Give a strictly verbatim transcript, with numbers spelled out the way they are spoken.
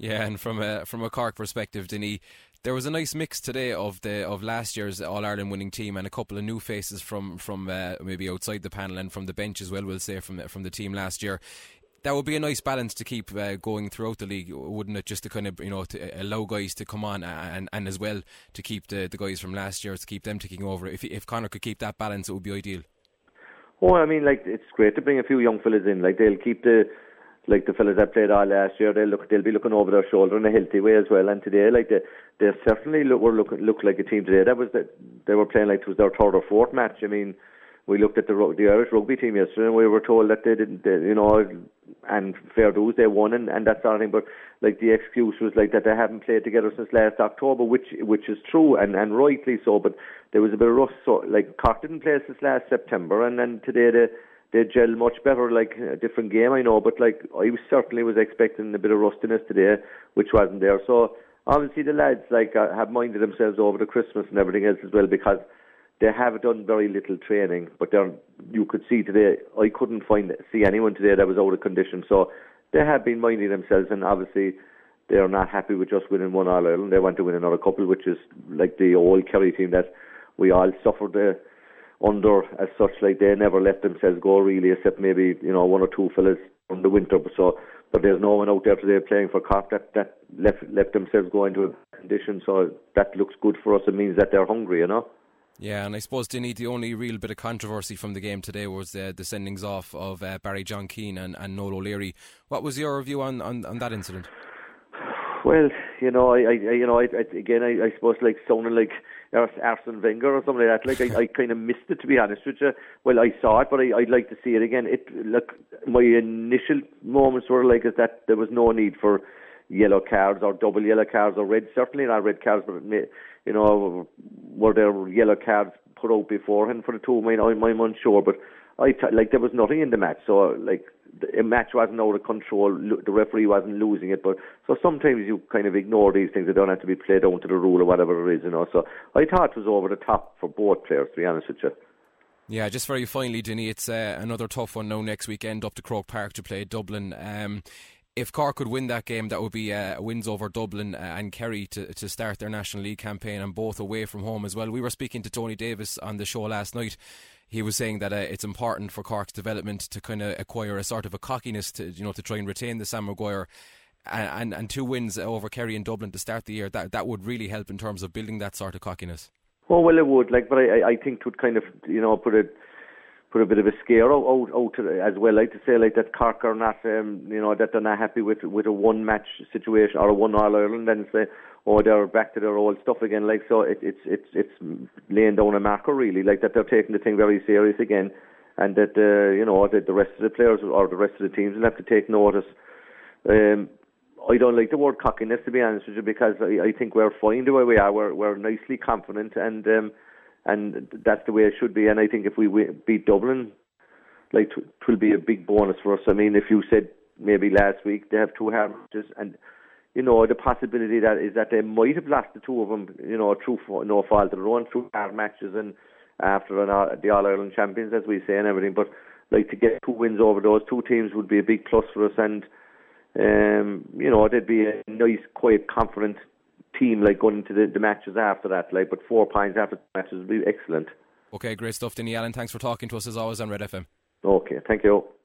Yeah, and from a from a Cork perspective, Denis, there was a nice mix today of the of last year's All-Ireland winning team and a couple of new faces from from uh, maybe outside the panel and from the bench as well. We'll say from from the team last year. That would be a nice balance to keep uh, going throughout the league, wouldn't it? Just to kind of, you know, to allow guys to come on and, and as well to keep the, the guys from last year, to keep them ticking over. If if Conor could keep that balance, it would be ideal. Oh, I mean, like, it's great to bring a few young fellas in. Like, they'll keep the like the fellas that played all last year. They'll look, they'll be looking over their shoulder in a healthy way as well. And today, like, they they certainly look were looking look like a team today. That was that they were playing like it was their third or fourth match. I mean, we looked at the the Irish rugby team yesterday, and we were told that they didn't, they, you know, and fair dues, they won and, and that sort of thing. But like the excuse was like that they haven't played together since last October, which which is true and, and rightly so. But there was a bit of rust. So like Cork didn't play since last September, and then today they they gel much better. Like a different game, I know, but like I was, certainly was expecting a bit of rustiness today, which wasn't there. So obviously the lads like uh, have minded themselves over the Christmas and everything else as well, because they have done very little training, but you could see today, I couldn't find see anyone today that was out of condition. So they have been minding themselves, and obviously they are not happy with just winning one All-Ireland. They want to win another couple, which is like the old Kerry team that we all suffered uh, under as such. Like they never let themselves go really, except maybe, you know, one or two fellas from the winter. So, but there's no one out there today playing for Cork that, that left left themselves go into a condition. So that looks good for us. It means that they're hungry, you know. Yeah, and I suppose, Denis, the only real bit of controversy from the game today was the, the sendings off of uh, Barry John Keane and, and Noel O'Leary. What was your view on, on, on that incident? Well, you know, I, I you know, I, I, again, I, I suppose like sounding like Arsene Wenger or something like that. Like I, I kind of missed it, to be honest with you. Well, I saw it, but I, I'd like to see it again. It look, my initial moments were like is that there was no need for yellow cards or double yellow cards or red. Certainly not red cards, but it may, you know, were there yellow cards put out beforehand for the two? I mean, I'm, I'm unsure, but I t- like there was nothing in the match, so like the match wasn't out of control. The referee wasn't losing it, but so sometimes you kind of ignore these things. They don't have to be played down to the rule or whatever it is, you know. So I thought it was over the top for both players, to be honest with you. Yeah, just very finally, Denis, it's uh, another tough one now next weekend up to Croke Park to play Dublin. Um, If Cork could win that game, that would be uh, wins over Dublin uh, and Kerry to, to start their National League campaign, and both away from home as well. We were speaking to Tony Davis on the show last night. He was saying that uh, it's important for Cork's development to kind of acquire a sort of a cockiness to, you know, to try and retain the Sam Maguire, and, and, and two wins over Kerry and Dublin to start the year. That that would really help in terms of building that sort of cockiness. Oh well, it would. Like, but I, I think it would kind of, you know, put a put a bit of a scare out, out, out as well. Like to say, like that Cork are not, um, you know, that they're not happy with with a one match situation or a one All Ireland, and say, oh, they're back to their old stuff again. Like, so it, it's it's it's laying down a marker really. Like that they're taking the thing very serious again, and that uh, you know that the rest of the players or the rest of the teams will have to take notice. Um, I don't like the word cockiness, to be honest with you, because I, I think we're fine the way we are. We're we're nicely confident, and um, and that's the way it should be. And I think if we beat Dublin, like it will be a big bonus for us. I mean, if you said maybe last week they have two hard matches, and you know the possibility that is that they might have lost the two of them, you know, through no fault of their own, through hard matches, and after an, the All Ireland champions, as we say, and everything. But like to get two wins over those two teams would be a big plus for us, and. Um, you know, they'd be a nice, quiet, confident team, like going into the, the matches after that. Like, but four points after the matches would be excellent. Okay, great stuff, Denis Allen. Thanks for talking to us as always on Red F M. Okay, thank you.